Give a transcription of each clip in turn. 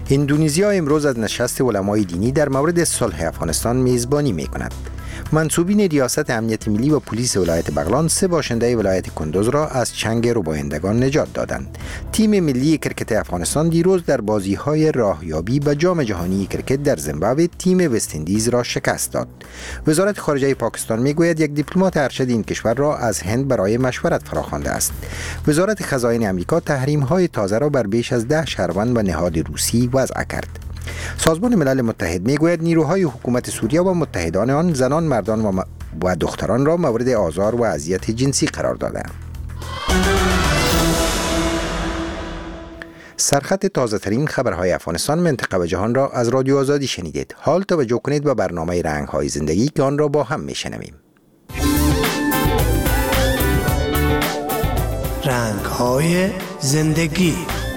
اندونزیا امروز از نشست علمای دینی در مورد صلح افغانستان میزبانی می‌کند. منصوبین ریاست امنیت ملی و پلیس ولایت بغلان 3 باشنده ولایت کندوز را از چنگ ربایندگان نجات دادند. تیم ملی کرکت افغانستان دیروز در بازی‌های راهیابی به جام جهانی کرکت در زیمبابوه تیم وست اندیز را شکست داد. وزارت خارجه پاکستان میگوید یک دیپلمات ارشد این کشور را از هند برای مشورت فراخوانده است. وزارت خزائن آمریکا تحریم‌های تازه را بر بیش از 10 شهروند و نهاد روسی وضع کرد. سازمان ملل متحد میگوید نیروهای حکومت سوریه و متحدان آن زنان، مردان و دختران را مورد آزار و اذیت جنسی قرار دادند. سرخط تازه ترین خبرهای افغانستان، منطقه و جهان را از رادیو آزادی شنیدید. حال توجه کنید به برنامه رنگ‌های زندگی که آن را با هم میشنویم. رنگ‌های زندگی.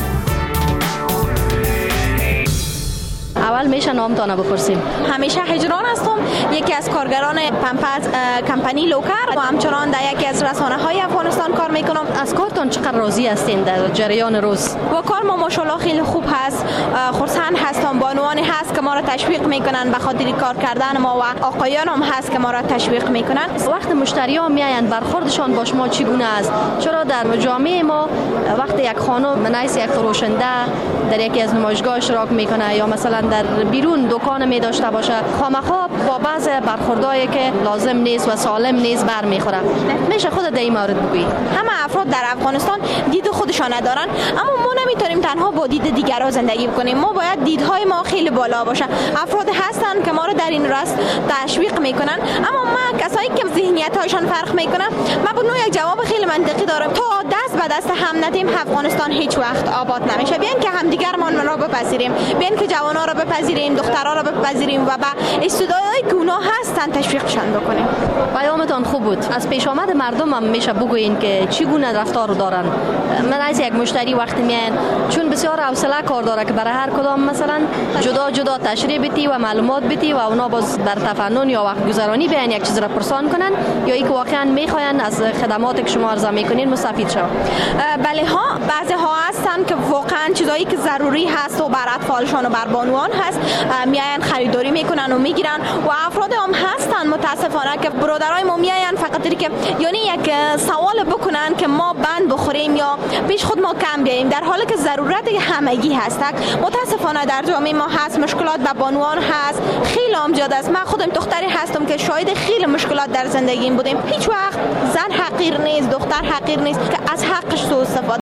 اول میشه نامتان بپرسیم. همیشه هجران هستم، یکی از کارگران پمپز کمپانی لوکر و همچنان در یکی از رسانه‌های افغانستان کار میکنم. از کارتان چقدر راضی هستین در جریان روز؟ و کار ما ماشاءالله خیلی خوب هست، خرسند هستم. بانوانی هست که ما را تشویق میکنن به خاطر کار کردن ما و آقایان هم هست که ما را تشویق میکنن. وقت مشتریان میایند برخوردشان با شما چگونه است؟ چرا در جامعه ما وقتی یک خانم منایس یک فروشنده در یکی از نمایشگاه اشتراک میکنه یا مثلا در بیرون دکان می داشته باشه، خامخا با بعض برخوردایی که لازم نیست و سالم نیست برمیخوره. میشه خود در این مورد بگویی؟ همه افراد در افغانستان دید خودشان ندارن، اما ما نمیتونیم تنها با دید دیگران زندگی بکنیم. ما باید دیدهای ما خیلی بالا باشه. افراد هستن که ما رو در این راست تشویق میکنن، اما ما کسایی که ذهنیت‌هایشان فرق میکنه، ما به یک جواب خیلی منطقی دارم. تا دست به دست هم ندیم افغانستان هیچ وقت آباد نمیشه. بیاین که همدیگرمان را بپذیریم، بیاین که جوانان را بپذیریم، دخترها را بپذیریم و با استعدادهای که اونا هستن تشویقشان بکنیم. پیامتان خوب بود. از پیش آمد مردم هم میشه بگوین که چگونه رفتار رو دارن. من از یک مشتری وقتی میان، چون بسیار حوصله کار داره که برای هر کدام مثلا جدا جدا تشریح بدی و معلومات بدی و اونا باز در تفنن یا وقت گذرانی بیان یک چیز را پرسان کنن یا اینکه واقعا میخواین از خدماتی که شما عرضه میکنین مستفید شون. بله ها، بعضی ها هستن که واقعا چیزایی که ضروری هست و بر اطفالشان و بر بانوان هست میاین خریداری میکنن و میگیرن و افراد هم هستن متاسفانه که برادرای ما میاین فقط که یعنی یک سوال بکنن که ما بند بخوریم یا پیش خود ما کم بیاییم، در حالی که ضرورت همگی هست. متاسفانه در جامعه ما هست، مشکلات به بانوان هست، خیلی امجاد است. من خودم دختری هستم که شاهد خیلی مشکلات در زندگیم بودیم. هیچ وقت زن حقیر نیست، دختر حقیر نیست که از حقش سوء استفاده